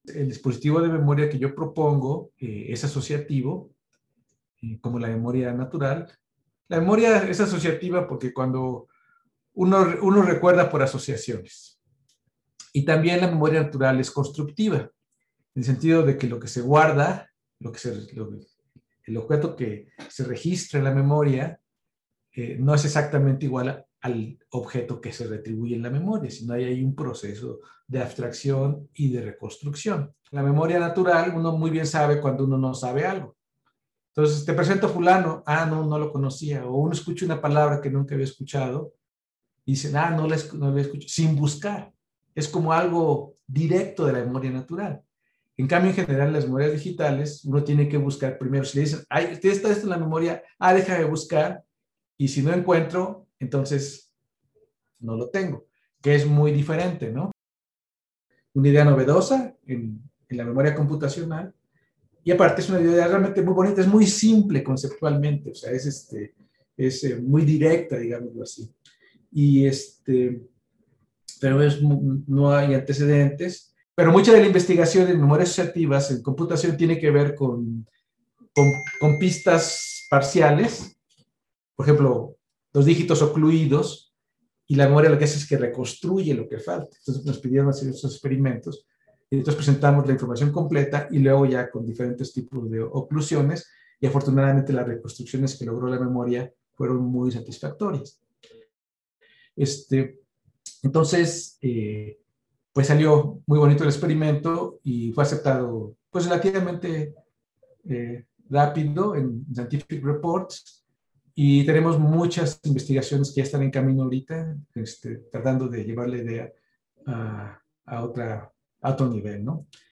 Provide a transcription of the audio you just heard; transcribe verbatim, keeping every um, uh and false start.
El dispositivo de memoria que yo propongo eh, es asociativo, eh, como la memoria natural. La memoria es asociativa porque cuando uno, uno recuerda por asociaciones. Y también la memoria natural es constructiva, en el sentido de que lo que se guarda, lo que se, lo, el objeto que se registra en la memoria, eh, no es exactamente igual a, al objeto que se retribuye en la memoria, sino hay ahí un proceso de abstracción y de reconstrucción. La memoria natural, uno muy bien sabe cuando uno no sabe algo. Entonces, te presento a fulano, ah, no, no lo conocía, o uno escucha una palabra que nunca había escuchado, y dicen, ah, no la, no la escuchado, sin buscar. Es como algo directo de la memoria natural. En cambio, en general, en las memorias digitales, uno tiene que buscar primero. Si le dicen, ay, está esto en la memoria, ah, déjame buscar, y si no encuentro, entonces no lo tengo, que es muy diferente, ¿no? Una idea novedosa en, en la memoria computacional, y aparte es una idea realmente muy bonita, es muy simple conceptualmente, o sea, es, este, es eh, muy directa, digámoslo así. Y este, pero es, no hay antecedentes. Pero mucha de la investigación en memorias asociativas en computación tiene que ver con, con, con pistas parciales, por ejemplo, los dígitos ocluidos, y la memoria lo que hace es que reconstruye lo que falta. Entonces nos pidieron hacer estos experimentos, y entonces presentamos la información completa y luego ya con diferentes tipos de oclusiones, y afortunadamente las reconstrucciones que logró la memoria fueron muy satisfactorias. Este, entonces, eh, pues salió muy bonito el experimento y fue aceptado pues relativamente eh, rápido en Scientific Reports, y tenemos muchas investigaciones que ya están en camino ahorita, este, tratando de llevar la idea a, a, otra, a otro nivel, ¿no?